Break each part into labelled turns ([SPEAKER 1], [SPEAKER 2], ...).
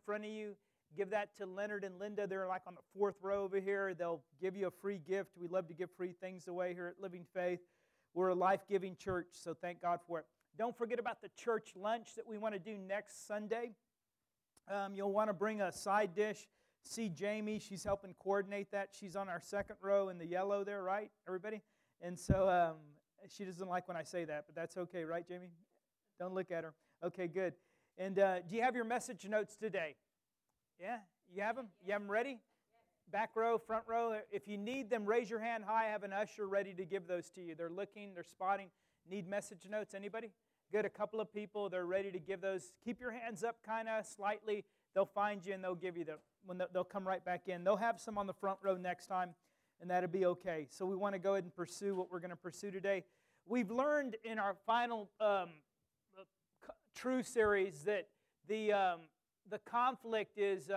[SPEAKER 1] front of you. Give that to Leonard and Linda. They're like on the fourth row over here. They'll give you a free gift. We love to give free things away here at Living Faith. We're a life-giving church, so thank God for it. Don't forget about the church lunch that we want to do next Sunday. You'll want to bring a side dish. See Jamie. She's helping coordinate that. She's on our second row in the yellow there, right, everybody? And so she doesn't like when I say that, but that's okay, right, Jamie? Don't look at her. Okay, good. And do you have your message notes today? Yeah? You have them? You have them ready? Back row, front row. If you need them, raise your hand high. I have an usher ready to give those to you. They're looking, they're spotting. Need message notes? Anybody? Good. A couple of people. They're ready to give those. Keep your hands up kind of slightly. They'll find you and they'll give you them. They'll come right back in. They'll have some on the front row next time, and that'll be okay. So we want to go ahead and pursue what we're going to pursue today. We've learned in our final True series that the conflict is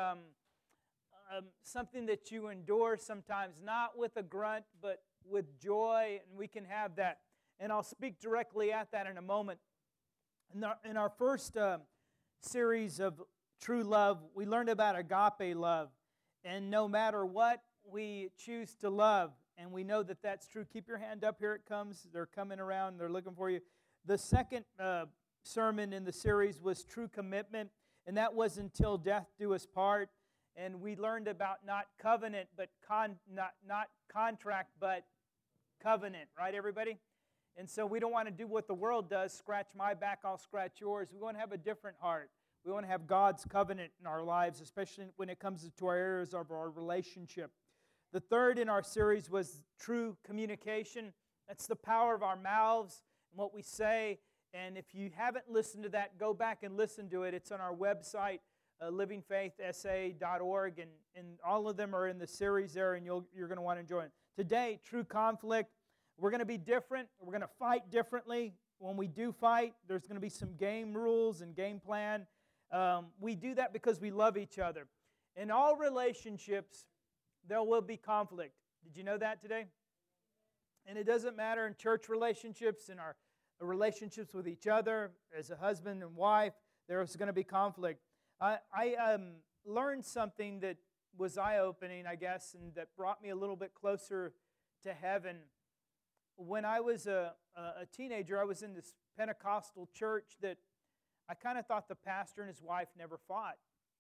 [SPEAKER 1] something that you endure sometimes, not with a grunt, but with joy, and we can have that. And I'll speak directly at that in a moment. In our first series of True Love, we learned about agape love. And no matter what, we choose to love. And we know that that's true. Keep your hand up. Here it comes. They're coming around. They're looking for you. The second sermon in the series was True Commitment. And that was Until Death Do Us Part. And we learned about not covenant, but not contract, but covenant. Right, everybody? And so we don't want to do what the world does. Scratch my back, I'll scratch yours. We want to have a different heart. We want to have God's covenant in our lives, especially when it comes to our areas of our relationship. The third in our series was True Communication. That's the power of our mouths and what we say. And if you haven't listened to that, go back and listen to it. It's on our website, livingfaithsa.org, and all of them are in the series there, and you're going to want to enjoy it. Today, True Conflict. We're going to be different. We're going to fight differently. When we do fight, there's going to be some game rules and game plan. We do that because we love each other. In all relationships, there will be conflict. Did you know that today? And it doesn't matter in church relationships, in our relationships with each other, as a husband and wife, there's going to be conflict. I learned something that was eye-opening, I guess, and that brought me a little bit closer to heaven. When I was a teenager, I was in this Pentecostal church that I kind of thought the pastor and his wife never fought.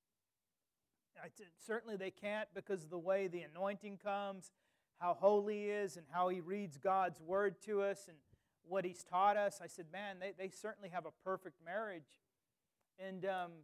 [SPEAKER 1] Certainly they can't because of the way the anointing comes, how holy he is, and how he reads God's word to us and what he's taught us. I said, man, they certainly have a perfect marriage. And,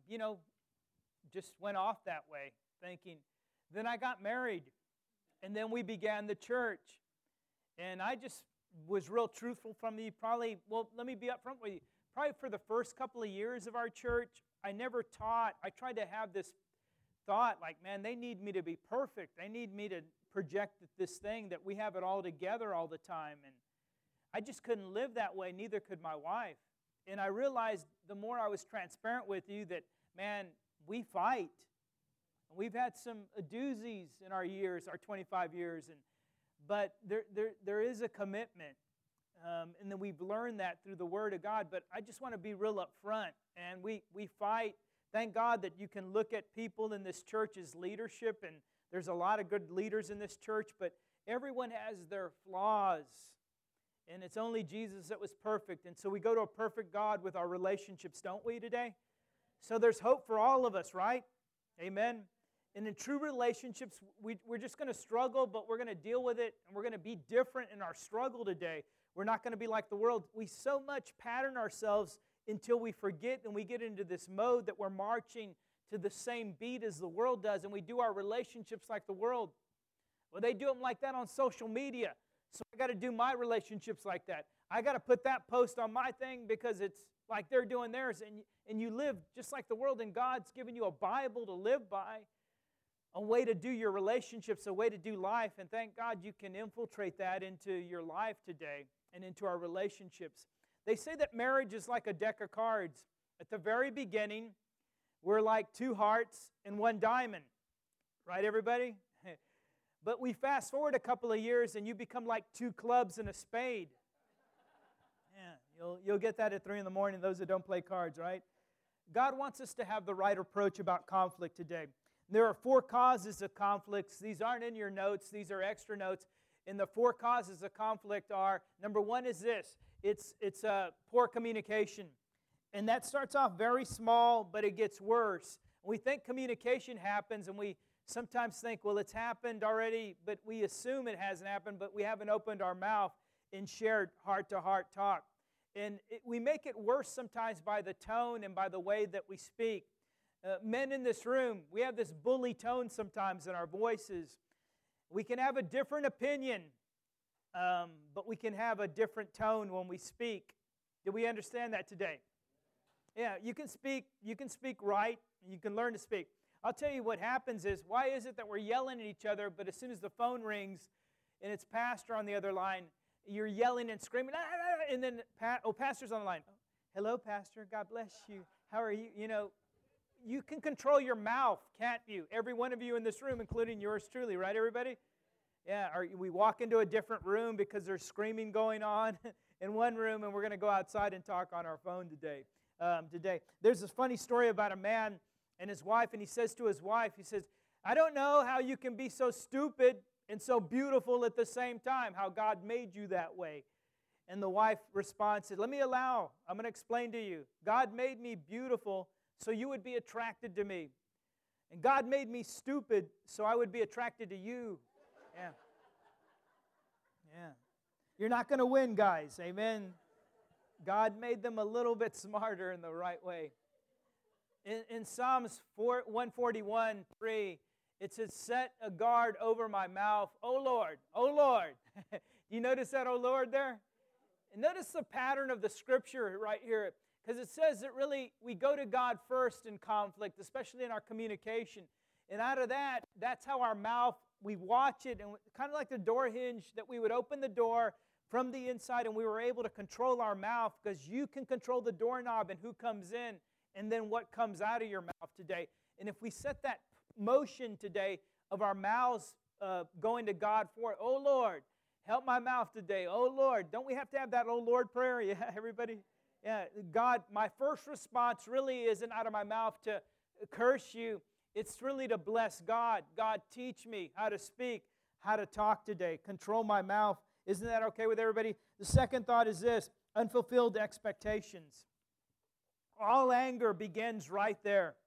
[SPEAKER 1] just went off that way thinking. Then I got married, and then we began the church. And I just was real truthful from the let me be up front with you. Probably for the first couple of years of our church, I never taught. I tried to have this thought like, man, they need me to be perfect. They need me to project this thing that we have it all together all the time. And I just couldn't live that way. Neither could my wife. And I realized the more I was transparent with you that, man, we fight. We've had some doozies in our years, our 25 years, but there is a commitment, and then we've learned that through the Word of God. But I just want to be real up front, and we fight. Thank God that you can look at people in this church as leadership, and there's a lot of good leaders in this church, but everyone has their flaws, and it's only Jesus that was perfect. And so we go to a perfect God with our relationships, don't we, today? So there's hope for all of us, right? Amen. And in true relationships, we're just going to struggle, but we're going to deal with it, and we're going to be different in our struggle today. We're not going to be like the world. We so much pattern ourselves until we forget, and we get into this mode that we're marching to the same beat as the world does, and we do our relationships like the world. Well, they do them like that on social media, so I got to do my relationships like that. I got to put that post on my thing because it's like they're doing theirs, and you live just like the world, and God's given you a Bible to live by, a way to do your relationships, a way to do life, and thank God you can infiltrate that into your life today and into our relationships. They say that marriage is like a deck of cards. At the very beginning, we're like two hearts and one diamond. Right, everybody? But we fast forward a couple of years, and you become like two clubs and a spade. Yeah, you'll get that at 3 in the morning, those that don't play cards, right? God wants us to have the right approach about conflict today. There are 4 causes of conflicts. These aren't in your notes. These are extra notes. And the 4 causes of conflict are, number 1 is this. It's poor communication. And that starts off very small, but it gets worse. We think communication happens, and we sometimes think, well, it's happened already, but we assume it hasn't happened, but we haven't opened our mouth and shared heart-to-heart talk. And we make it worse sometimes by the tone and by the way that we speak. Men in this room, we have this bully tone sometimes in our voices. We can have a different opinion, but we can have a different tone when we speak. Do we understand that today? Yeah, you can speak right, and you can learn to speak. I'll tell you what happens is, why is it that we're yelling at each other, but as soon as the phone rings and it's pastor on the other line, you're yelling and screaming, and then, pastor's on the line. Hello, pastor, God bless you. How are you? You know, you can control your mouth, can't you? Every one of you in this room, including yours truly, right, everybody? Yeah, or we walk into a different room because there's screaming going on in one room, and we're going to go outside and talk on our phone today. There's this funny story about a man and his wife, and he says to his wife, he says, I don't know how you can be so stupid and so beautiful at the same time, how God made you that way. And the wife responds, I'm going to explain to you. God made me beautiful so you would be attracted to me. And God made me stupid so I would be attracted to you. Yeah. Yeah. You're not going to win, guys. Amen. God made them a little bit smarter in the right way. In Psalms 141:3, it says, set a guard over my mouth, O Lord, O Lord. You notice that, O Lord, there? And notice the pattern of the Scripture right here, because it says that really we go to God first in conflict, especially in our communication. And out of that, that's how our mouth, we watch it, and kind of like the door hinge, that we would open the door from the inside, and we were able to control our mouth, because you can control the doorknob and who comes in and then what comes out of your mouth today. And if we set that motion today of our mouths going to God for it, oh Lord, help my mouth today. Oh Lord, don't we have to have that oh Lord prayer? Yeah, everybody? Yeah, God, my first response really isn't out of my mouth to curse you. It's really to bless God. God, teach me how to speak, how to talk today. Control my mouth. Isn't that okay with everybody? The second thought is this: unfulfilled expectations. All anger begins right there.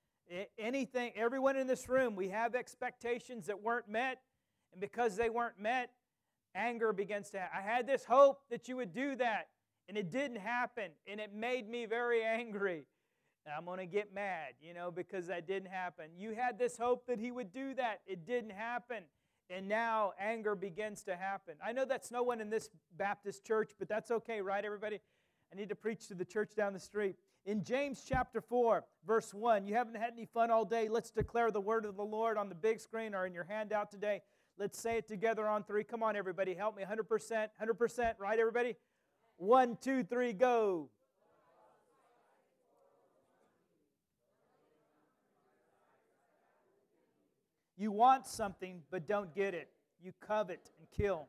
[SPEAKER 1] Everyone in this room, we have expectations that weren't met, and because they weren't met, anger begins to happen. I had this hope that you would do that, and it didn't happen, and it made me very angry. And I'm going to get mad, because that didn't happen. You had this hope that he would do that. It didn't happen. And now anger begins to happen. I know that's no one in this Baptist church, but that's okay, right, everybody? I need to preach to the church down the street. In James chapter 4, verse 1, you haven't had any fun all day. Let's declare the word of the Lord on the big screen or in your handout today. Let's say it together on 3. Come on, everybody. Help me. 100%. 100%. Right, everybody? 1, 2, 3, go. You want something, but don't get it. You covet and kill.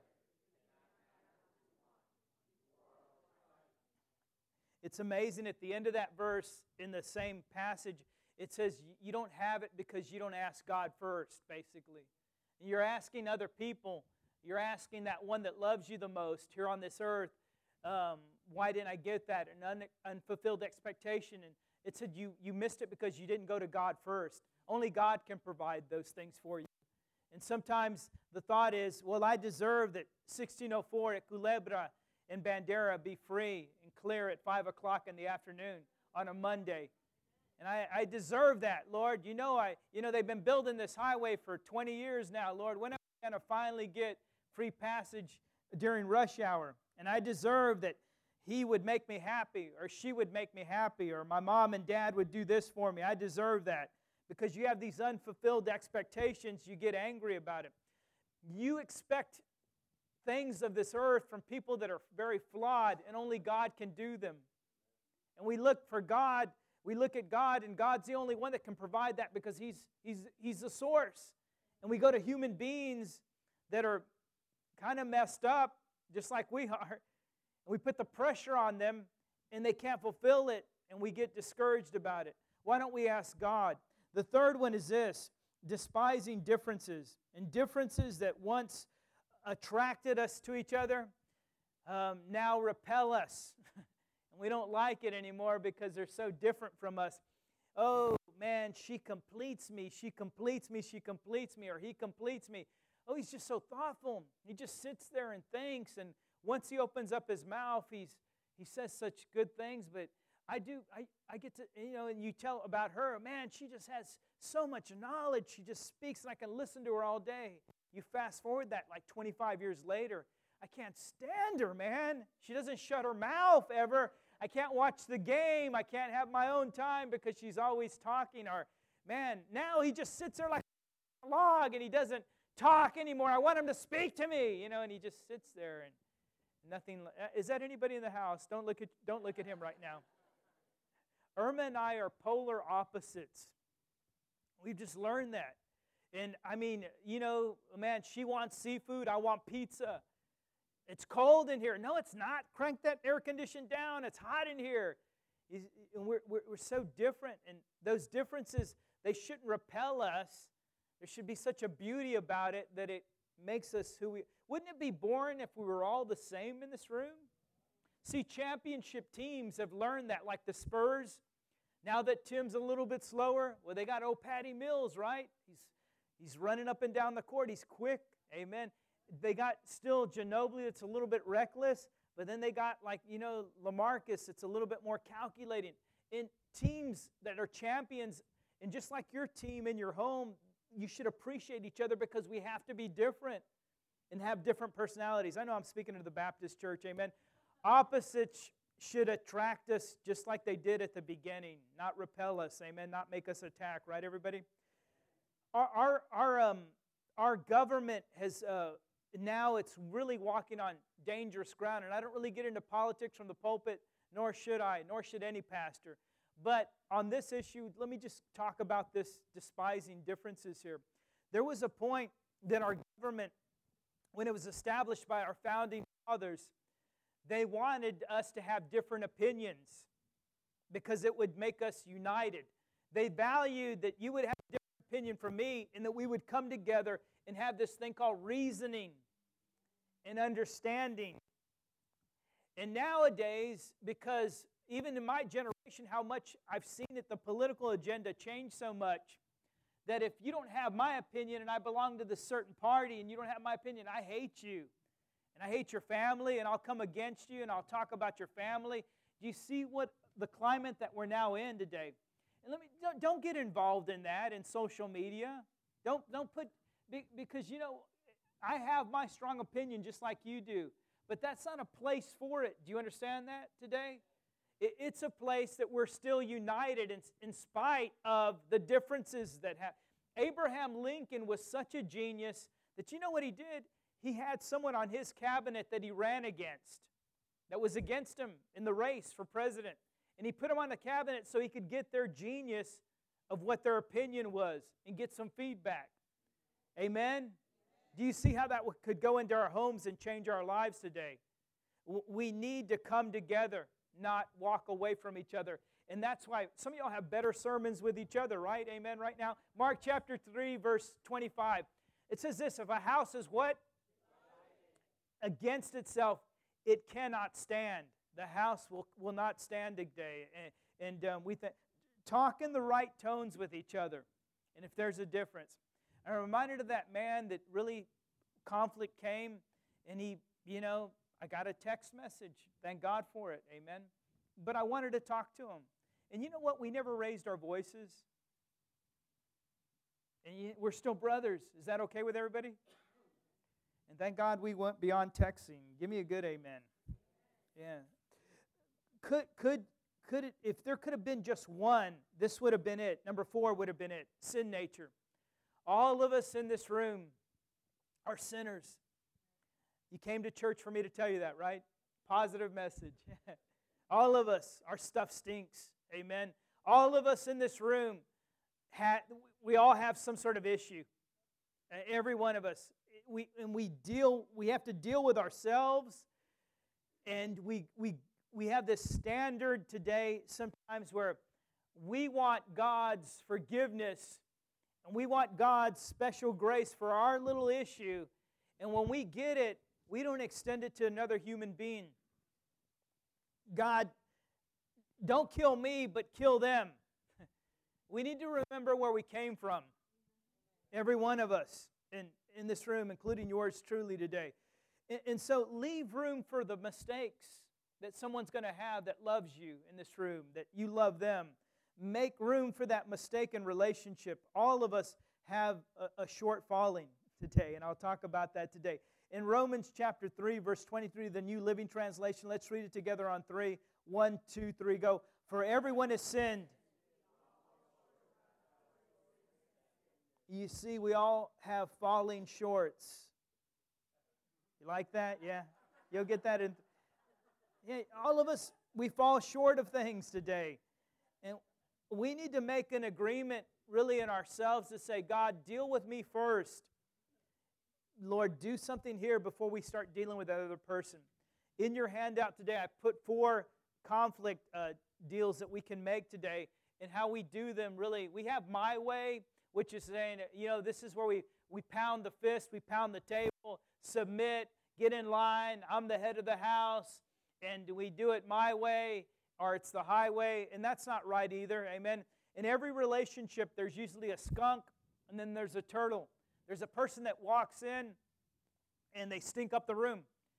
[SPEAKER 1] It's amazing at the end of that verse in the same passage, it says you don't have it because you don't ask God first, basically. And you're asking other people. You're asking that one that loves you the most here on this earth, why didn't I get that? An unfulfilled expectation. And it said you missed it because you didn't go to God first. Only God can provide those things for you. And sometimes the thought is, well, I deserve that 1604 at Culebra and Bandera be free and clear at 5 o'clock in the afternoon on a Monday. And I deserve that, Lord. They've been building this highway for 20 years now, Lord. When am I going to finally get free passage during rush hour? And I deserve that he would make me happy, or she would make me happy, or my mom and dad would do this for me. I deserve that. Because you have these unfulfilled expectations, you get angry about it. You expect things of this earth from people that are very flawed, and only God can do them. And we look for God, we look at God, and God's the only one that can provide that because He's the source. And we go to human beings that are kind of messed up, just like we are, and we put the pressure on them, and they can't fulfill it. and we get discouraged about it. Why don't we ask God? The third one is this: despising differences. And differences that once attracted us to each other now repel us. And we don't like it anymore because they're so different from us. Oh, man, she completes me, she completes me, she completes me, or he completes me. Oh, he's just so thoughtful. He just sits there and thinks, and once he opens up his mouth, he says such good things, but I get to, and you tell about her, man, she just has so much knowledge. She just speaks, and I can listen to her all day. You fast forward that like 25 years later. I can't stand her, man. She doesn't shut her mouth ever. I can't watch the game. I can't have my own time because she's always talking. Or, man, now he just sits there like a log, and he doesn't talk anymore. I want him to speak to me, and he just sits there and nothing. Is that anybody in the house? Don't look at him right now. Irma and I are polar opposites. We've just learned that. And I mean, man, she wants seafood, I want pizza. It's cold in here. No, it's not. Crank that air condition down. It's hot in here. And we're so different. And those differences, they shouldn't repel us. There should be such a beauty about it that it makes us who we... Wouldn't it be boring if we were all the same in this room? See, championship teams have learned that, like the Spurs. Now that Tim's a little bit slower, well, they got Patty Mills, right? He's running up and down the court. He's quick. Amen. They got still Ginobili that's a little bit reckless, but then they got LaMarcus, it's a little bit more calculating. In teams that are champions, and just like your team in your home, you should appreciate each other because we have to be different and have different personalities. I know I'm speaking to the Baptist church, amen. Opposites should attract us just like they did at the beginning, not repel us, amen, not make us attack, right, everybody? Our government has... Now it's really walking on dangerous ground. And I don't really get into politics from the pulpit, nor should any pastor. But on this issue, let me just talk about this despising differences here. There was a point that our government, when it was established by our founding fathers, they wanted us to have different opinions because it would make us united. They valued that you would have a different opinion from me and that we would come together and have this thing called reasoning and understanding. And nowadays, because even in my generation, how much I've seen it, the political agenda change so much that if you don't have my opinion and I belong to this certain party and you don't have my opinion, I hate you. And I hate your family and I'll come against you and I'll talk about your family. Do you see what the climate that we're now in today? And don't get involved in that in social media. Don't put... Because, I have my strong opinion just like you do. But that's not a place for it. Do you understand that today? It's a place that we're still united in spite of the differences that have. Abraham Lincoln was such a genius that you know what he did? He had someone on his cabinet that he ran against, that was against him in the race for president. And he put him on the cabinet so he could get their genius of what their opinion was and get some feedback. Amen? Do you see how that could go into our homes and change our lives today? We need to come together, not walk away from each other. And that's why some of y'all have better sermons with each other, right? Amen, right now. Mark chapter 3, verse 25. It says this: if a house is what? Against itself, it cannot stand. The house will not stand today. And we talk in the right tones with each other. And if there's a difference. I'm reminded of that man that really conflict came, and I got a text message. Thank God for it, amen. But I wanted to talk to him. And you know what? We never raised our voices. And we're still brothers. Is that okay with everybody? And thank God we went beyond texting. Give me a good amen. Yeah. Could it, if there could have been just one, this would have been it. Number 4 would have been it. Sin nature. All of us in this room are sinners. You came to church for me to tell you that, right? Positive message. All of us, our stuff stinks. Amen. All of us in this room, we all have some sort of issue. Every one of us. We have to deal with ourselves, and we we have this standard today sometimes where we want God's forgiveness and we want God's special grace for our little issue. And when we get it, we don't extend it to another human being. God, don't kill me, but kill them. We need to remember where we came from. Every one of us in this room, including yours truly today. And so leave room for the mistakes that someone's going to have that loves you in this room, that you love them. Make room for that mistaken relationship. All of us have a short falling today, and I'll talk about that today. In Romans chapter 3, verse 23, the New Living Translation, let's read it together on 3. 1, 2, 3, go. For everyone has sinned. You see, we all have falling shorts. You like that? Yeah. You'll get that in. Yeah, all of us, we fall short of things today. And we need to make an agreement really in ourselves to say, God, deal with me first. Lord, do something here before we start dealing with that other person. In your handout today, I put 4 conflict deals that we can make today, and how we do them really. We have my way, which is saying, this is where we pound the fist, we pound the table, submit, get in line, I'm the head of the house, and we do it my way, or it's the highway, and that's not right either, amen? In every relationship, there's usually a skunk, and then there's a turtle. There's a person that walks in, and they stink up the room,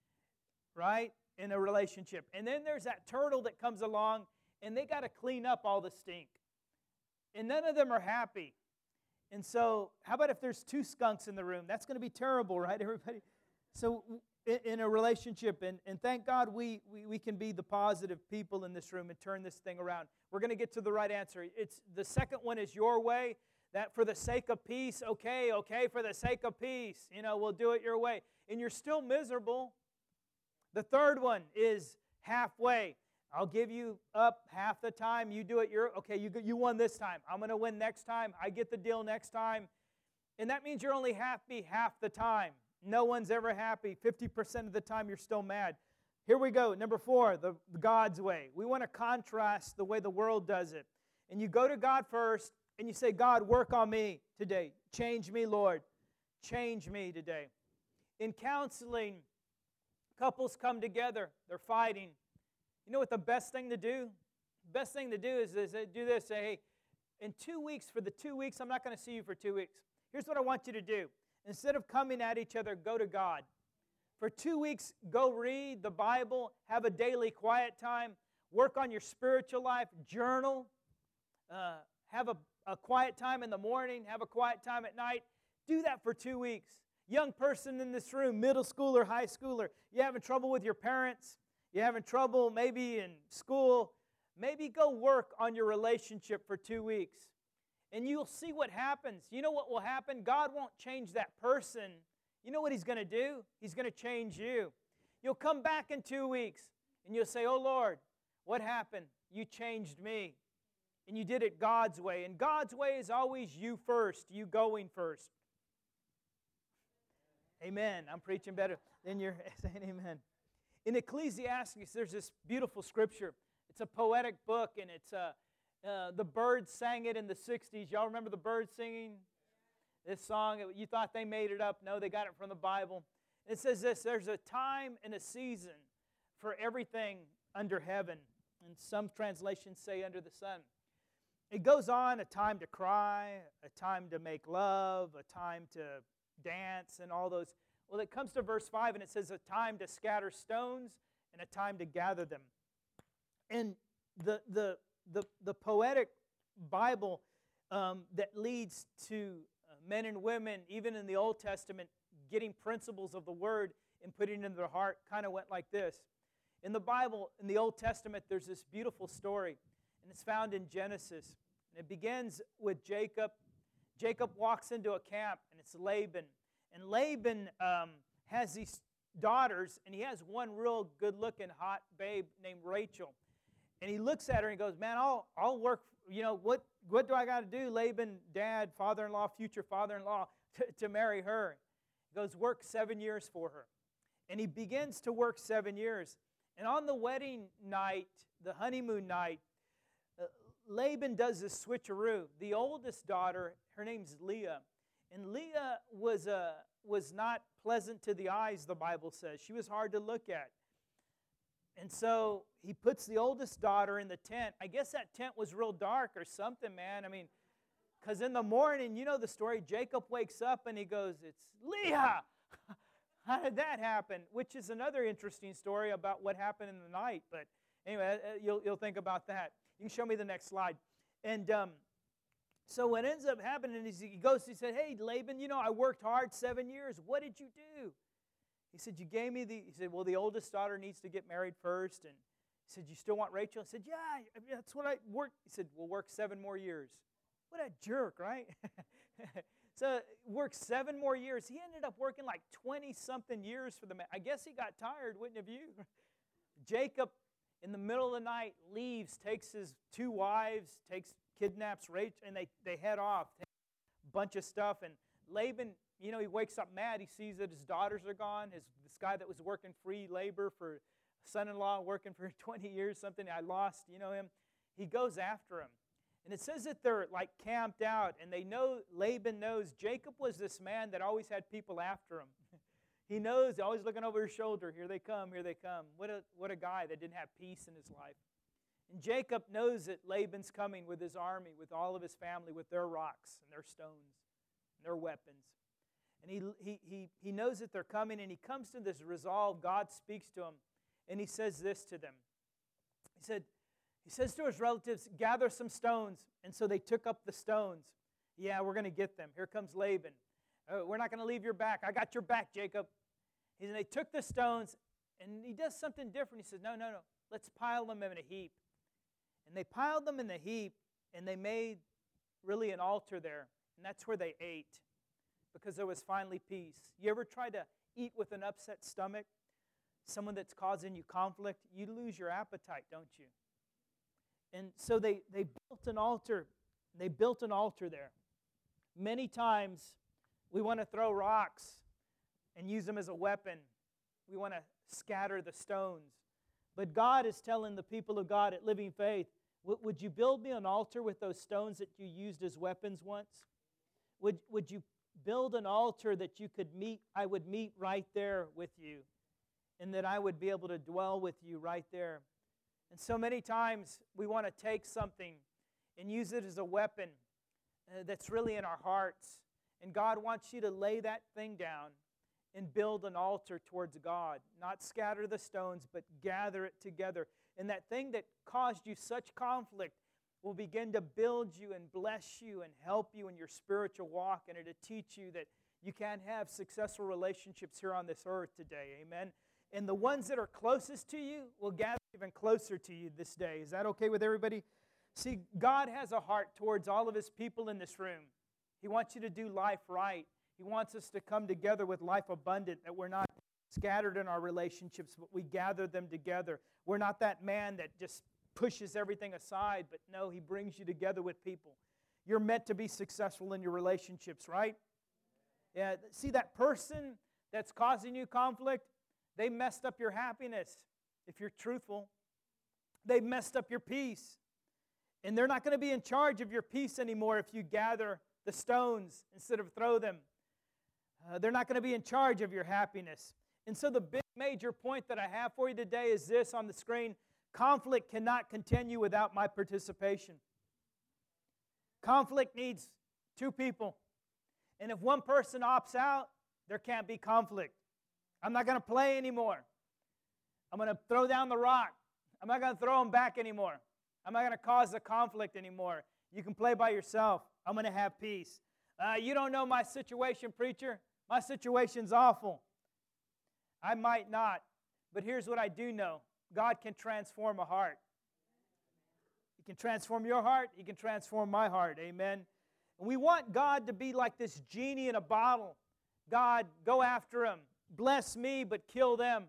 [SPEAKER 1] right, in a relationship. And then there's that turtle that comes along, and they got to clean up all the stink. And none of them are happy. And so, how about if there's 2 skunks in the room? That's going to be terrible, right, everybody? So, in a relationship, and thank God we can be the positive people in this room and turn this thing around. We're going to get to the right answer. It's the second one is your way. That for the sake of peace, okay, for the sake of peace, we'll do it your way. And you're still miserable. The third one is halfway. I'll give you up half the time. You do it you won this time. I'm going to win next time. I get the deal next time. And that means you're only happy half the time. No one's ever happy. 50% of the time you're still mad. Here we go. Number 4, the God's way. We want to contrast the way the world does it. And you go to God first, and you say, God, work on me today. Change me, Lord. Change me today. In counseling, couples come together. They're fighting. You know what the best thing to do? The best thing to do is do this. Say, hey, in 2 weeks, for the 2 weeks, I'm not going to see you for 2 weeks. Here's what I want you to do. Instead of coming at each other, go to God. For 2 weeks, go read the Bible. Have a daily quiet time. Work on your spiritual life. Journal. Have a quiet time in the morning. Have a quiet time at night. Do that for 2 weeks. Young person in this room, middle schooler, high schooler, you having trouble with your parents? You having trouble maybe in school? Maybe go work on your relationship for 2 weeks. And you'll see what happens. You know what will happen? God won't change that person. You know what He's going to do? He's going to change you. You'll come back in 2 weeks, and you'll say, oh, Lord, what happened? You changed me. And you did it God's way. And God's way is always you first, you going first. Amen. I'm preaching better than you're saying amen. In Ecclesiastes, there's this beautiful scripture. It's a poetic book, and it's the Byrds sang it in the 60s. Y'all remember the Byrds singing this song? You thought they made it up. No, they got it from the Bible. It says this, there's a time and a season for everything under heaven. And some translations say under the sun. It goes on, a time to cry, a time to make love, a time to dance, and all those. Well, it comes to verse 5, and it says a time to scatter stones and a time to gather them. And the poetic Bible that leads to men and women, even in the Old Testament, getting principles of the Word and putting it into their heart kind of went like this. In the Bible, in the Old Testament, there's this beautiful story, and it's found in Genesis. And it begins with Jacob. Jacob walks into a camp, and it's Laban. And Laban has these daughters, and he has one real good-looking, hot babe named Rachel. And he looks at her and goes, man, I'll work, what do I got to do, Laban, dad, father-in-law, future father-in-law, to marry her? He goes, work 7 years for her. And he begins to work 7 years. And on the wedding night, the honeymoon night, Laban does this switcheroo. The oldest daughter, her name's Leah, and Leah was not pleasant to the eyes, the Bible says. She was hard to look at. And so he puts the oldest daughter in the tent. I guess that tent was real dark or something, man. I mean, because in the morning, you know the story, Jacob wakes up and he goes, "It's Leah!" How did that happen? Which is another interesting story about what happened in the night. But anyway, you'll think about that. You can show me the next slide. And so what ends up happening is he said, "Hey, Laban, you know, I worked hard 7 years. What did you do?" He said, "You gave me he said, well, the oldest daughter needs to get married first." And he said, "You still want Rachel?" I said, "Yeah, that's what I worked." He said, "We'll work 7 more years. What a jerk, right? So worked 7 more years. He ended up working like 20-something years for the man. I guess he got tired, wouldn't have you? Jacob, in the middle of the night, leaves, takes his 2 wives, kidnaps Rachel, and they head off. Take a bunch of stuff. And Laban, you know, he wakes up mad. He sees that his daughters are gone. This guy that was working free labor for son-in-law, working for 20 years, something I lost, you know him. He goes after him. And it says that they're like camped out, and Laban knows Jacob was this man that always had people after him. He knows, always looking over his shoulder, here they come, here they come. What a guy that didn't have peace in his life. And Jacob knows that Laban's coming with his army, with all of his family, with their rocks and their stones and their weapons. And he knows that they're coming, and he comes to this resolve. God speaks to him, and he says this to them. He says to his relatives, "Gather some stones." And so they took up the stones. "Yeah, we're going to get them. Here comes Laban. We're not going to leave your back. I got your back, Jacob." And they took the stones, and he does something different. He says, no. Let's pile them in a heap. And they piled them in the heap, and they made really an altar there. And that's where they ate, because there was finally peace. You ever try to eat with an upset stomach? Someone that's causing you conflict? You lose your appetite, don't you? And so they built an altar. They built an altar there. Many times we want to throw rocks and use them as a weapon. We want to scatter the stones. But God is telling the people of God at Living Faith, would you build me an altar with those stones that you used as weapons once? Would you build an altar that you could meet? I would meet right there with you, and that I would be able to dwell with you right there. And so many times we want to take something and use it as a weapon that's really in our hearts. And God wants you to lay that thing down and build an altar towards God. Not scatter the stones, but gather it together. And that thing that caused you such conflict will begin to build you and bless you and help you in your spiritual walk, and it'll teach you that you can have successful relationships here on this earth today. Amen. And the ones that are closest to you will gather even closer to you this day. Is that okay with everybody? See, God has a heart towards all of His people in this room. He wants you to do life right. He wants us to come together with life abundant, that we're not scattered in our relationships, but we gather them together. We're not that man that just pushes everything aside, but no, he brings you together with people. You're meant to be successful in your relationships, right? Yeah. See, that person that's causing you conflict, they messed up your happiness, if you're truthful. They messed up your peace. And they're not going to be in charge of your peace anymore if you gather the stones instead of throw them. They're not going to be in charge of your happiness. And so the big major point that I have for you today is this on the screen: conflict cannot continue without my participation. Conflict needs 2 people. And if one person opts out, there can't be conflict. I'm not going to play anymore. I'm going to throw down the rock. I'm not going to throw them back anymore. I'm not going to cause the conflict anymore. You can play by yourself. I'm going to have peace. You don't know my situation, preacher. My situation's awful. I might not, but here's what I do know. God can transform a heart. He can transform your heart. He can transform my heart. Amen. And we want God to be like this genie in a bottle. God, go after him. Bless me, but kill them.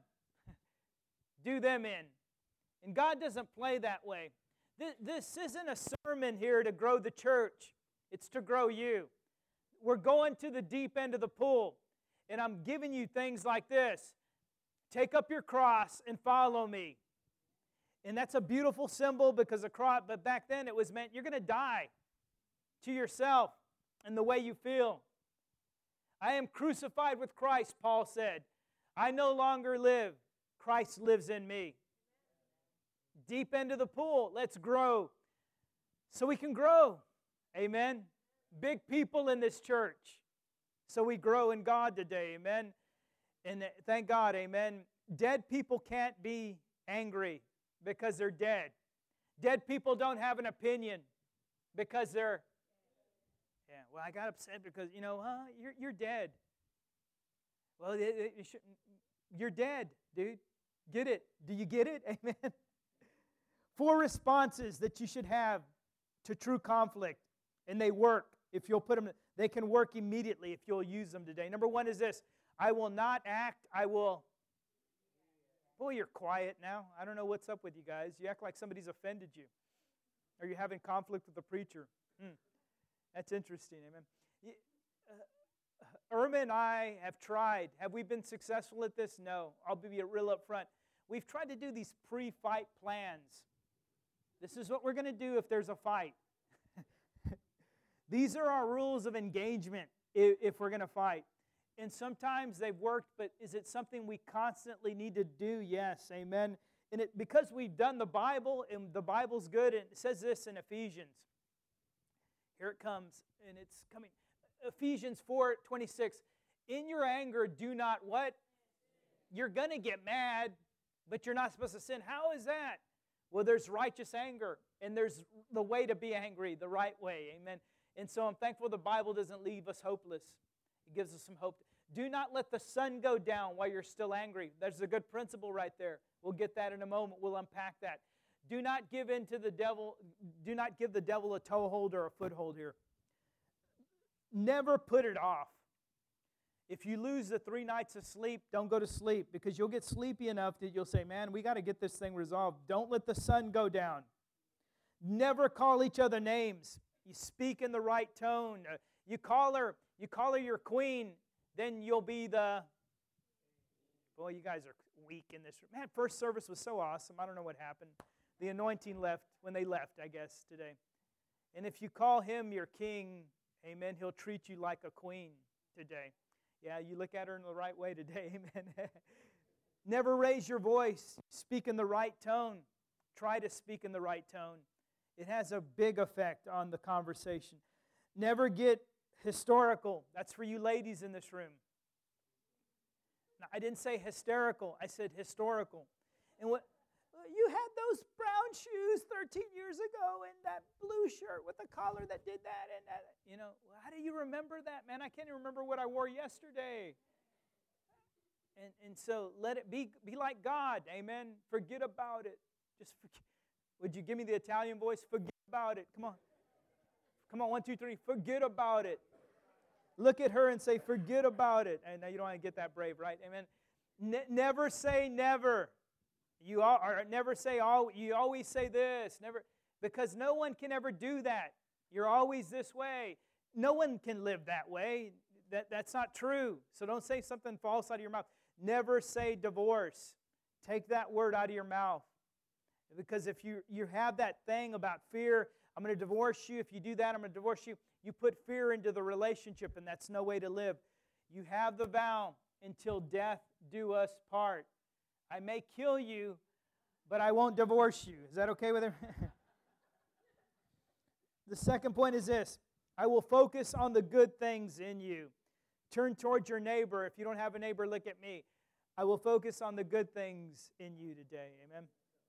[SPEAKER 1] Do them in. And God doesn't play that way. This isn't a sermon here to grow the church. It's to grow you. We're going to the deep end of the pool. And I'm giving you things like this. Take up your cross and follow me. And that's a beautiful symbol because a cross, but back then it was meant you're going to die to yourself and the way you feel. I am crucified with Christ, Paul said. I no longer live. Christ lives in me. Deep into the pool. Let's grow so we can grow. Amen. Big people in this church so we grow in God today. Amen. And thank God. Amen. Dead people can't be angry because they're dead. Dead people don't have an opinion because they're, yeah, well, I got upset because, you're dead. Well, you're dead, dude. Get it? Do you get it? Amen. 4 responses that you should have to true conflict, and they work if you'll put them. They can work immediately if you'll use them today. Number 1 is this: I will not act. I will. Boy, you're quiet now. I don't know what's up with you guys. You act like somebody's offended you. Are you having conflict with the preacher? That's interesting. Amen. Irma and I have tried. Have we been successful at this? No. I'll be real up front. We've tried to do these pre-fight plans. This is what we're going to do if there's a fight. These are our rules of engagement if we're going to fight. And sometimes they've worked, but is it something we constantly need to do? Yes, amen. And because we've done the Bible, and the Bible's good, and it says this in Ephesians. Here it comes, and it's coming. Ephesians 4:26. In your anger, do not what? You're going to get mad, but you're not supposed to sin. How is that? Well, there's righteous anger, and there's the way to be angry, the right way. Amen. And so I'm thankful the Bible doesn't leave us hopeless. It gives us some hope. Do not let the sun go down while you're still angry. There's a good principle right there. We'll get that in a moment. We'll unpack that. Do not give in to the devil. Do not give the devil a toehold or a foothold here. Never put it off. If you lose the 3 nights of sleep, don't go to sleep, because you'll get sleepy enough that you'll say, man, we got to get this thing resolved. Don't let the sun go down. Never call each other names. You speak in the right tone. You call her your queen, then you'll be the, boy, you guys are weak in this room. Man, first service was so awesome. I don't know what happened. The anointing left when they left, I guess, today. And if you call him your king, amen, he'll treat you like a queen today. Yeah, you look at her in the right way today, amen. Never raise your voice. Speak in the right tone. Try to speak in the right tone. It has a big effect on the conversation. Never get historical. That's for you ladies in this room. Now, I didn't say hysterical. I said historical. And what you had those brown shoes 13 years ago and that blue shirt with the collar that did that and that. How do you remember that, man? I can't even remember what I wore yesterday. And so let it be like God. Amen. Forget about it. Just forget. Would you give me the Italian voice? Forget about it. Come on. Come on, 1, 2, 3. Forget about it. Look at her and say, forget about it. And now you don't want to get that brave, right? Amen. Never say never. Never say all. You always say this. Never, because no one can ever do that. You're always this way. No one can live that way. That's not true. So don't say something false out of your mouth. Never say divorce. Take that word out of your mouth. Because if you have that thing about fear, I'm going to divorce you. If you do that, I'm going to divorce you. You put fear into the relationship, and that's no way to live. You have the vow, until death do us part. I may kill you, but I won't divorce you. Is that okay with him? The second point is this: I will focus on the good things in you. Turn towards your neighbor. If you don't have a neighbor, look at me. I will focus on the good things in you today. Amen.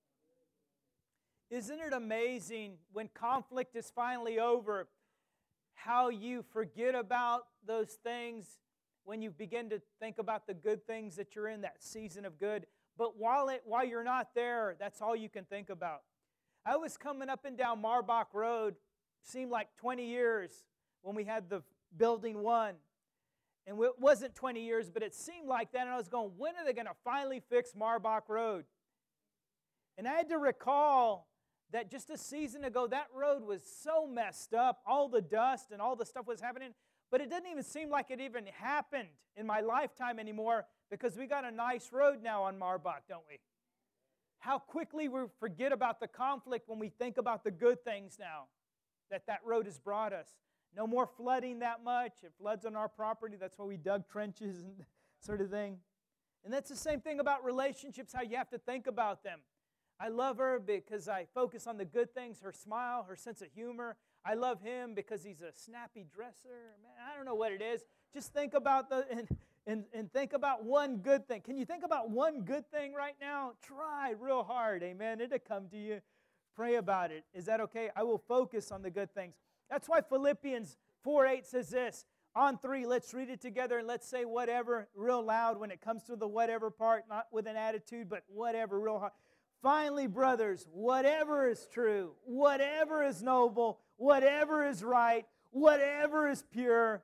[SPEAKER 1] Isn't it amazing when conflict is finally over, how you forget about those things when you begin to think about the good things that you're in, that season of good? But while you're not there, that's all you can think about. I was coming up and down Marbach Road, seemed like 20 years when we had the building 1. And it wasn't 20 years, but it seemed like that. And I was going, when are they going to finally fix Marbach Road? And I had to recall that just a season ago, that road was so messed up. All the dust and all the stuff was happening. But it doesn't even seem like it even happened in my lifetime anymore because we got a nice road now on Marbach, don't we? How quickly we forget about the conflict when we think about the good things now that road has brought us. No more flooding that much. It floods on our property. That's why we dug trenches and sort of thing. And that's the same thing about relationships, how you have to think about them. I love her because I focus on the good things, her smile, her sense of humor. I love him because he's a snappy dresser. Man, I don't know what it is. Just think about and think about one good thing. Can you think about one good thing right now? Try real hard, amen. It'll come to you. Pray about it. Is that okay? I will focus on the good things. That's why Philippians 4:8 says this. On 3, let's read it together and let's say whatever real loud when it comes to the whatever part, not with an attitude, but whatever real hard. Finally, brothers, whatever is true, whatever is noble, whatever is right, whatever is pure,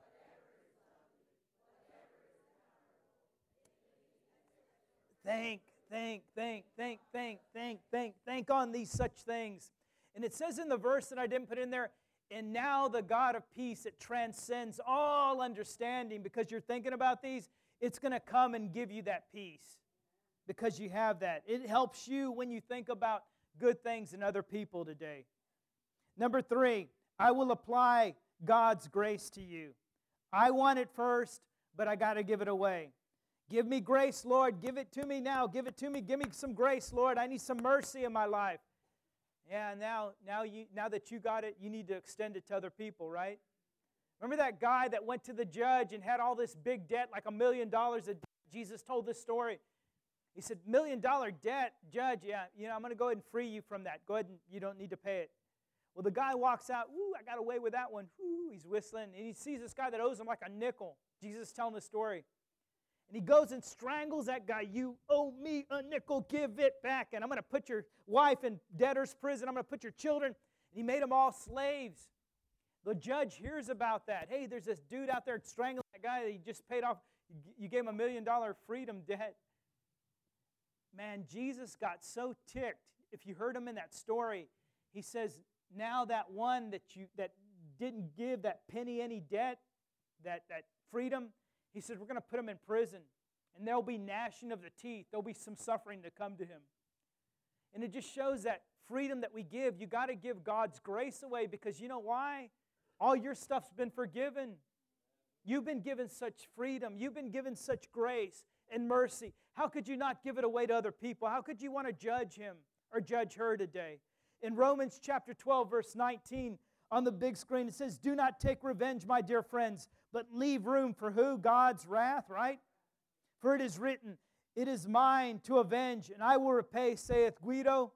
[SPEAKER 1] think on these such things. And it says in the verse that I didn't put in there, and now the God of peace, it transcends all understanding. Because you're thinking about these, it's going to come and give you that peace. Because you have that. It helps you when you think about good things in other people today. Number 3, I will apply God's grace to you. I want it first, but I got to give it away. Give me grace, Lord. Give it to me now. Give it to me. Give me some grace, Lord. I need some mercy in my life. Yeah, now that you got it, you need to extend it to other people, right? Remember that guy that went to the judge and had all this big debt, like $1 million of debt? Jesus told this story. He said, $1 million debt, judge, I'm going to go ahead and free you from that. Go ahead and you don't need to pay it. Well, the guy walks out, I got away with that one. He's whistling, and he sees this guy that owes him like a nickel. Jesus is telling the story. And he goes and strangles that guy. You owe me a nickel, give it back. And I'm going to put your wife in debtor's prison. I'm going to put your children. And he made them all slaves. The judge hears about that. Hey, there's this dude out there strangling that guy that he just paid off. You gave him $1 million freedom debt. Man, Jesus got so ticked. If you heard him in that story, he says, now that one that didn't give that penny any debt, that freedom, he said, we're going to put him in prison. And there'll be gnashing of the teeth. There'll be some suffering to come to him. And it just shows that freedom that we give, you got to give God's grace away, because you know why? All your stuff's been forgiven. You've been given such freedom. You've been given such grace and mercy. How could you not give it away to other people? How could you want to judge him or judge her today? In Romans chapter 12, verse 19, on the big screen, it says, do not take revenge, my dear friends, but leave room for who? God's wrath, right? For it is written, it is mine to avenge, and I will repay, saith Guido.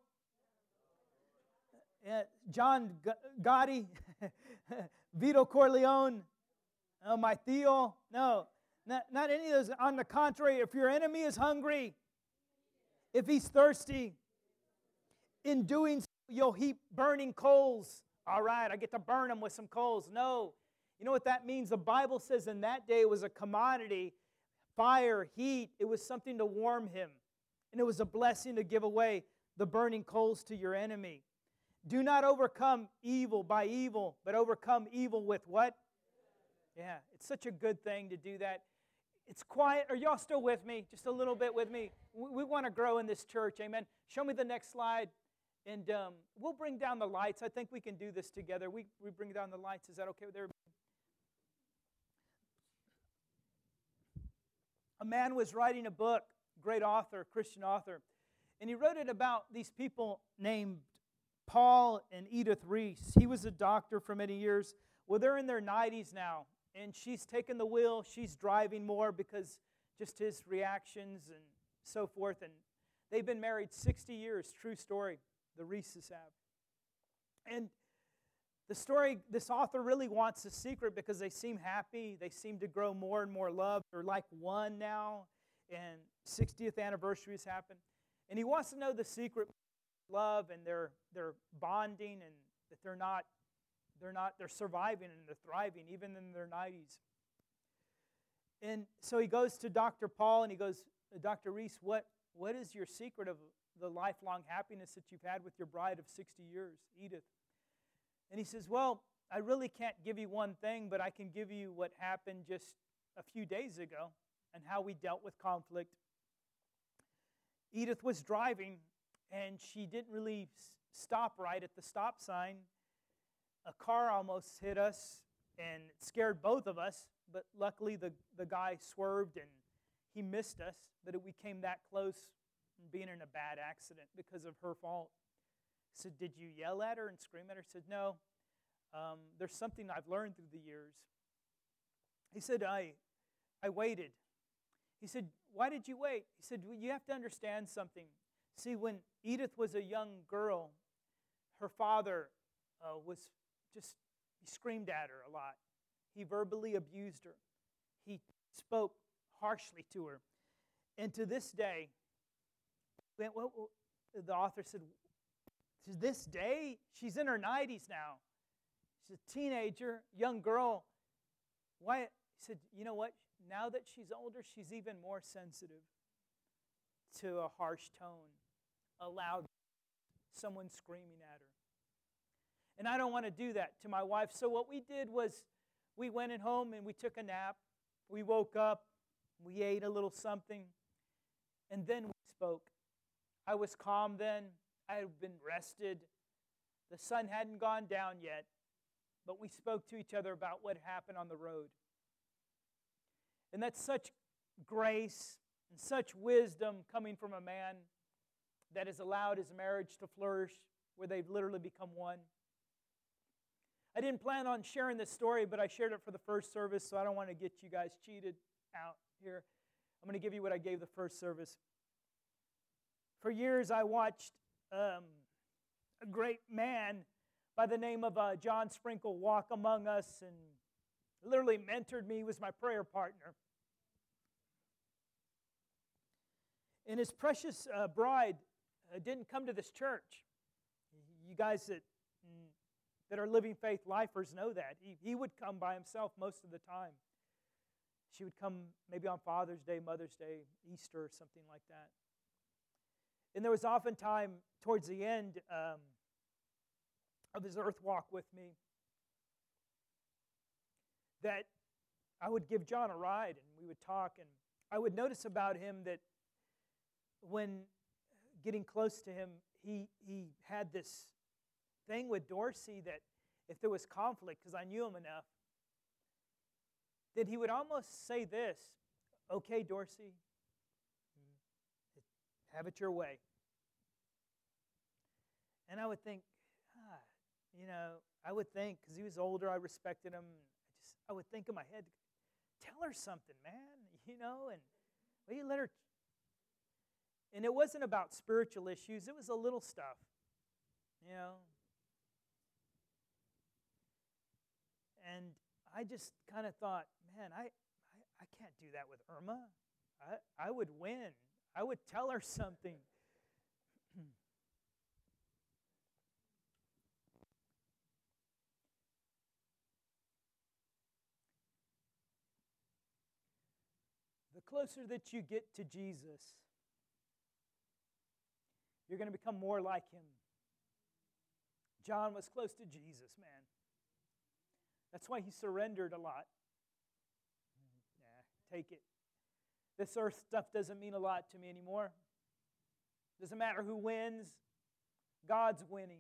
[SPEAKER 1] John Gotti, Vito Corleone, my Theo. No, not any of those. On the contrary, if your enemy is hungry, if he's thirsty, in doing so, you'll heap burning coals. All right, I get to burn them with some coals. No. You know what that means? The Bible says in that day it was a commodity, fire, heat. It was something to warm him. And it was a blessing to give away the burning coals to your enemy. Do not overcome evil by evil, but overcome evil with what? Yeah, it's such a good thing to do that. It's quiet. Are y'all still with me? Just a little bit with me. We want to grow in this church, amen. Show me the next slide. And we'll bring down the lights. I think we can do this together. We bring down the lights. Is that okay with everybody? A man was writing a book, great author, Christian author, and he wrote it about these people named Paul and Edith Reese. He was a doctor for many years. Well, they're in their 90s now, and she's taken the wheel. She's driving more because just his reactions and so forth. And they've been married 60 years, true story. The Reeses have. And the story, this author really wants a secret because they seem happy. They seem to grow more and more love. They're like one now, and 60th anniversary has happened. And he wants to know the secret love and their bonding, and that they're surviving and they're thriving even in their 90s. And so he goes to Dr. Paul and he goes, Dr. Reese, what is your secret of the lifelong happiness that you've had with your bride of 60 years, Edith? And he says, well, I really can't give you one thing, but I can give you what happened just a few days ago and how we dealt with conflict. Edith was driving, and she didn't really stop right at the stop sign. A car almost hit us, and it scared both of us, but luckily the guy swerved, and he missed us, but we came that close from being in a bad accident because of her fault. I said, did you yell at her and scream at her? He said, no. There's something I've learned through the years. He said, I waited. He said, why did you wait? He said, well, you have to understand something. See, when Edith was a young girl, her father he screamed at her a lot. He verbally abused her. He spoke harshly to her. And to this day, the author said, to this day, she's in her 90s now. She's a teenager, young girl. Why? He said, you know what? Now that she's older, she's even more sensitive to a harsh tone, a loud, someone screaming at her. And I don't want to do that to my wife. So what we did was we went at home and we took a nap. We woke up. We ate a little something. And then we spoke. I was calm then. I had been rested. The sun hadn't gone down yet. But we spoke to each other about what happened on the road. And that's such grace and such wisdom coming from a man that has allowed his marriage to flourish, where they've literally become one. I didn't plan on sharing this story, but I shared it for the first service, so I don't want to get you guys cheated out here. I'm going to give you what I gave the first service. For years, I watched a great man by the name of John Sprinkle walk among us and literally mentored me. He was my prayer partner. And his precious bride didn't come to this church. You guys that are living faith lifers know that. He would come by himself most of the time. She would come maybe on Father's Day, Mother's Day, Easter, or something like that. And there was often time towards the end of his earth walk with me that I would give John a ride and we would talk. And I would notice about him that when getting close to him, he had this thing with Dorsey that if there was conflict, because I knew him enough, that he would almost say this, okay, Dorsey, have it your way. And I would think, because he was older, I respected him. I would think in my head, tell her something, man, and will you let her. And it wasn't about spiritual issues. It was a little stuff, And I just kind of thought, man, I can't do that with Irma. I would win. I would tell her something. The closer that you get to Jesus, you're going to become more like him. John was close to Jesus, man. That's why he surrendered a lot. Take it. This earth stuff doesn't mean a lot to me anymore. Doesn't matter who wins. God's winning.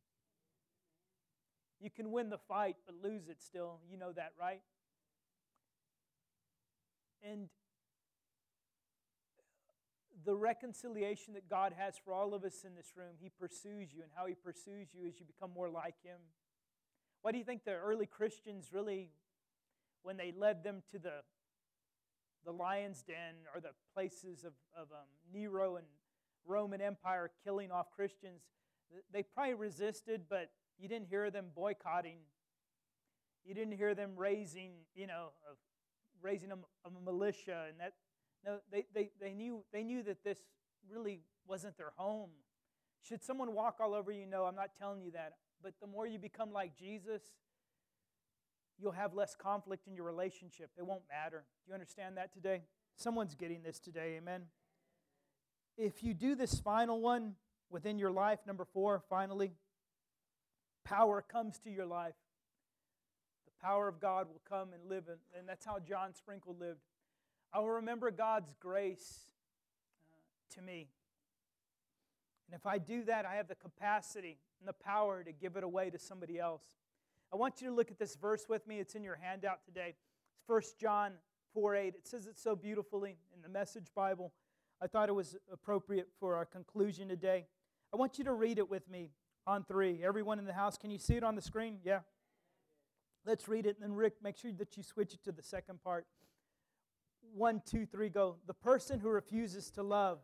[SPEAKER 1] You can win the fight, but lose it still. You know that, right? And the reconciliation that God has for all of us in this room, he pursues you, and how he pursues you as you become more like him. Why do you think the early Christians really, when they led them to the lion's den or the places of Nero and Roman Empire killing off Christians, they probably resisted, but you didn't hear them boycotting. You didn't hear them raising a militia, and that. No, they knew that this really wasn't their home. Should someone walk all over you? No, I'm not telling you that. But the more you become like Jesus, you'll have less conflict in your relationship. It won't matter. Do you understand that today? Someone's getting this today, amen? If you do this final one within your life, number 4, finally, power comes to your life. power of God will come and live in. And that's how John Sprinkle lived. I will remember God's grace to me. And if I do that, I have the capacity and the power to give it away to somebody else. I want you to look at this verse with me. It's in your handout today. It's 1 John 4:8. It says it so beautifully in the Message Bible. I thought it was appropriate for our conclusion today. I want you to read it with me on 3. Everyone in the house, can you see it on the screen? Yeah? Let's read it. And then, Rick, make sure that you switch it to the second part. 1, 2, 3, go. The person who refuses to love,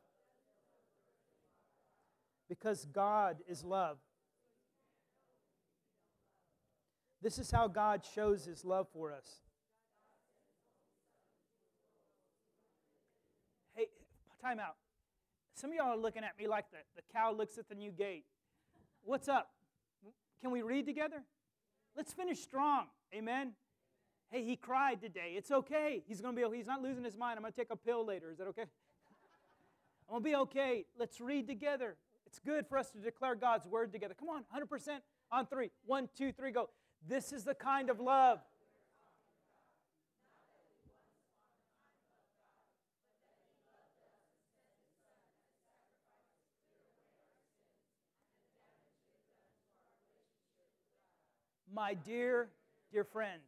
[SPEAKER 1] because God is love. This is how God shows His love for us. Hey, time out. Some of y'all are looking at me like the cow looks at the new gate. What's up? Can we read together? Let's finish strong. Amen? Hey, he cried today. It's okay. He's not losing his mind. I'm going to take a pill later. Is that okay? I'm going to be okay. Let's read together. It's good for us to declare God's word together. Come on, 100% on 3. 1, 2, 3, go. This is the kind of love. My dear, dear friends.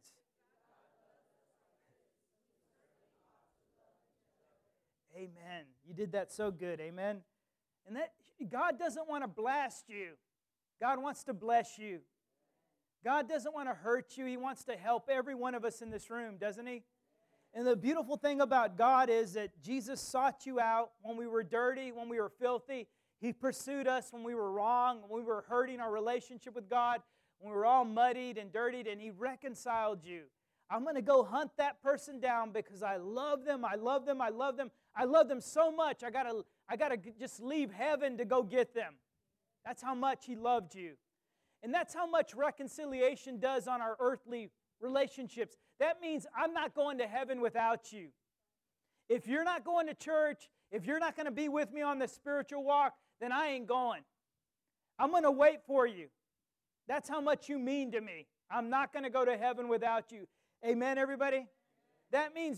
[SPEAKER 1] Amen. You did that so good. Amen. And that God doesn't want to blast you. God wants to bless you. God doesn't want to hurt you. He wants to help every one of us in this room, doesn't He? And the beautiful thing about God is that Jesus sought you out when we were dirty, when we were filthy. He pursued us when we were wrong, when we were hurting our relationship with God, when we were all muddied and dirtied, and He reconciled you. I'm going to go hunt that person down because I love them, I love them, I love them. I love them so much, I gotta just leave heaven to go get them. That's how much He loved you. And that's how much reconciliation does on our earthly relationships. That means I'm not going to heaven without you. If you're not going to church, if you're not going to be with me on the spiritual walk, then I ain't going. I'm going to wait for you. That's how much you mean to me. I'm not going to go to heaven without you. Amen, everybody? That means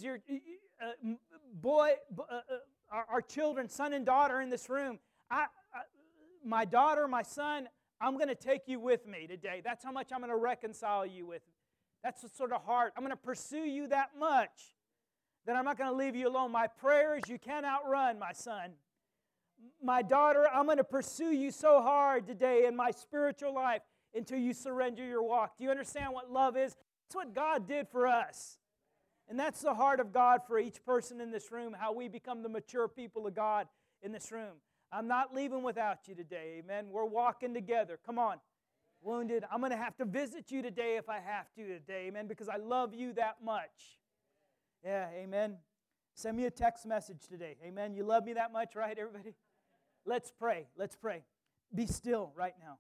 [SPEAKER 1] our children, son and daughter in this room, my daughter, my son, I'm going to take you with me today. That's how much I'm going to reconcile you with. That's the sort of heart. I'm going to pursue you that much that I'm not going to leave you alone. My prayers you can't outrun, my son. My daughter, I'm going to pursue you so hard today in my spiritual life until you surrender your walk. Do you understand what love is? That's what God did for us. And that's the heart of God for each person in this room, how we become the mature people of God in this room. I'm not leaving without you today, amen? We're walking together. Come on. Wounded, I'm going to have to visit you today if I have to today, amen, because I love you that much. Yeah, amen. Send me a text message today, amen. You love me that much, right, everybody? Let's pray. Let's pray. Be still right now.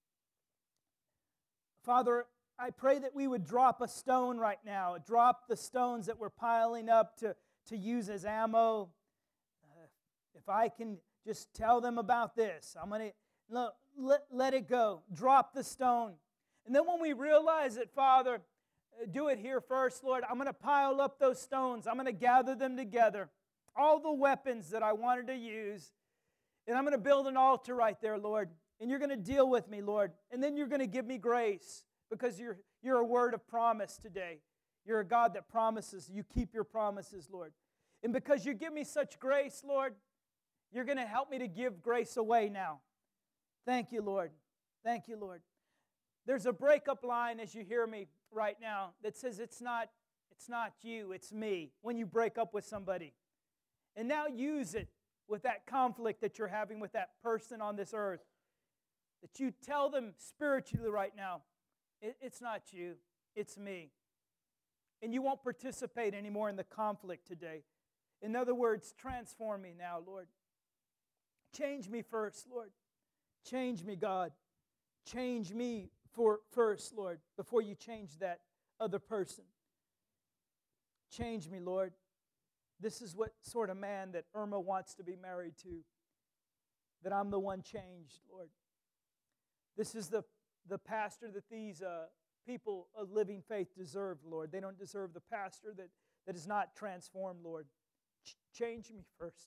[SPEAKER 1] Father, I pray that we would drop a stone right now. Drop the stones that we're piling up to use as ammo. If I can just tell them about this, I'm going to let it go. Drop the stone. And then when we realize it, Father, do it here first, Lord. I'm going to pile up those stones. I'm going to gather them together. All the weapons that I wanted to use. And I'm going to build an altar right there, Lord. And you're going to deal with me, Lord. And then you're going to give me grace. Because you're a word of promise today. You're a God that promises. You keep your promises, Lord. And because you give me such grace, Lord, you're going to help me to give grace away now. Thank you, Lord. Thank you, Lord. There's a breakup line as you hear me right now that says it's not you, it's me when you break up with somebody. And now use it with that conflict that you're having with that person on this earth. That you tell them spiritually right now, it's not you, it's me. And you won't participate anymore in the conflict today. In other words, transform me now, Lord. Change me first, Lord. Change me, God. Change me first, Lord, before you change that other person. Change me, Lord. This is what sort of man that Irma wants to be married to. That I'm the one changed, Lord. This is the pastor that these people of living faith deserve, Lord. They don't deserve the pastor that is not transformed, Lord. Change me first.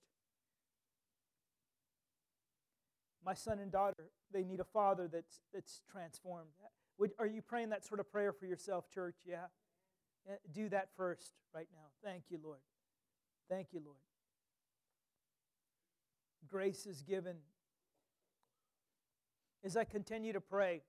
[SPEAKER 1] My son and daughter, they need a father that's transformed. Are you praying that sort of prayer for yourself, church? Yeah? Do that first right now. Thank you, Lord. Thank you, Lord. Grace is given. As I continue to pray,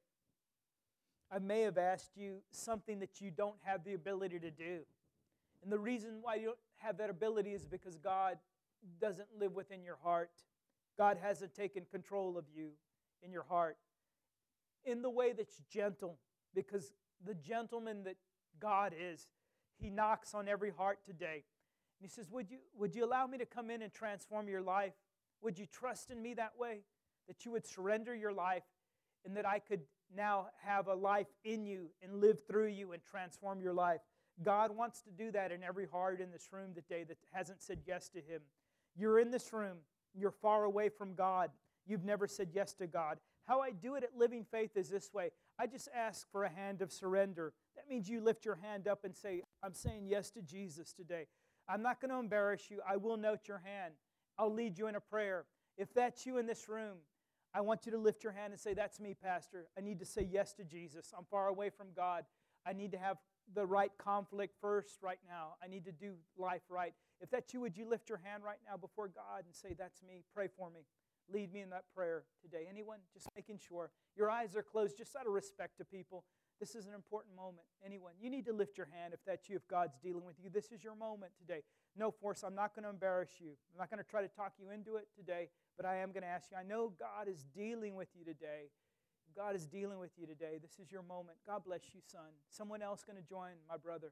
[SPEAKER 1] I may have asked you something that you don't have the ability to do. And the reason why you don't have that ability is because God doesn't live within your heart. God hasn't taken control of you in your heart in the way that's gentle, because the gentleman that God is, He knocks on every heart today. And He says, would you allow me to come in and transform your life? Would you trust in me that way? That you would surrender your life and that I could now have a life in you and live through you and transform your life. God wants to do that in every heart in this room today that hasn't said yes to Him. You're in this room. You're far away from God. You've never said yes to God. How I do it at Living Faith is this way. I just ask for a hand of surrender. That means you lift your hand up and say, I'm saying yes to Jesus today. I'm not going to embarrass you. I will note your hand. I'll lead you in a prayer. If that's you in this room, I want you to lift your hand and say, that's me, Pastor. I need to say yes to Jesus. I'm far away from God. I need to have the right conflict first right now. I need to do life right. If that's you, would you lift your hand right now before God and say, that's me. Pray for me. Lead me in that prayer today. Anyone? Just making sure. Your eyes are closed just out of respect to people. This is an important moment. Anyone? You need to lift your hand if that's you, if God's dealing with you. This is your moment today. No force. I'm not going to embarrass you. I'm not going to try to talk you into it today, but I am going to ask you. I know God is dealing with you today. God is dealing with you today. This is your moment. God bless you, son. Someone else going to join, my brother.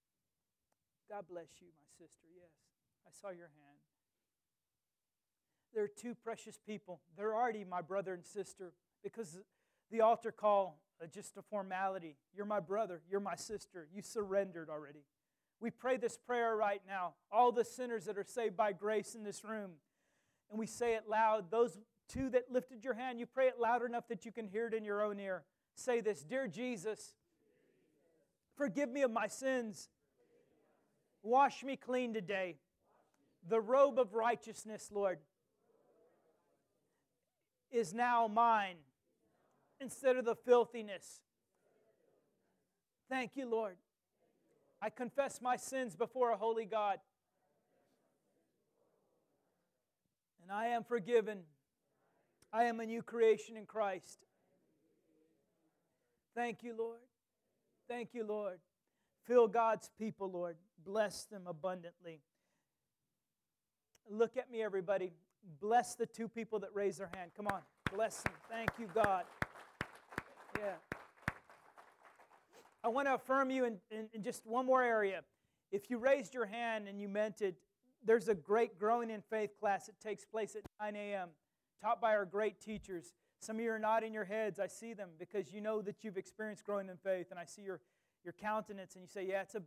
[SPEAKER 1] God bless you, my sister. Yes, I saw your hand. There are two precious people. They're already my brother and sister because the altar call is just a formality. You're my brother. You're my sister. You surrendered already. We pray this prayer right now. All the sinners that are saved by grace in this room. And we say it loud. Those two that lifted your hand, you pray it loud enough that you can hear it in your own ear. Say this, Dear Jesus, forgive me of my sins. Wash me clean today. The robe of righteousness, Lord, is now mine instead of the filthiness. Thank you, Lord. I confess my sins before a holy God. And I am forgiven. I am a new creation in Christ. Thank you, Lord. Thank you, Lord. Fill God's people, Lord. Bless them abundantly. Look at me, everybody. Bless the two people that raised their hand. Come on. Bless them. Thank you, God. Yeah. I want to affirm you in just one more area. If you raised your hand and you meant it, there's a great Growing in Faith class that takes place at 9 a.m., taught by our great teachers. Some of you are nodding your heads. I see them because you know that you've experienced growing in faith, and I see your countenance, and you say, yeah, it's a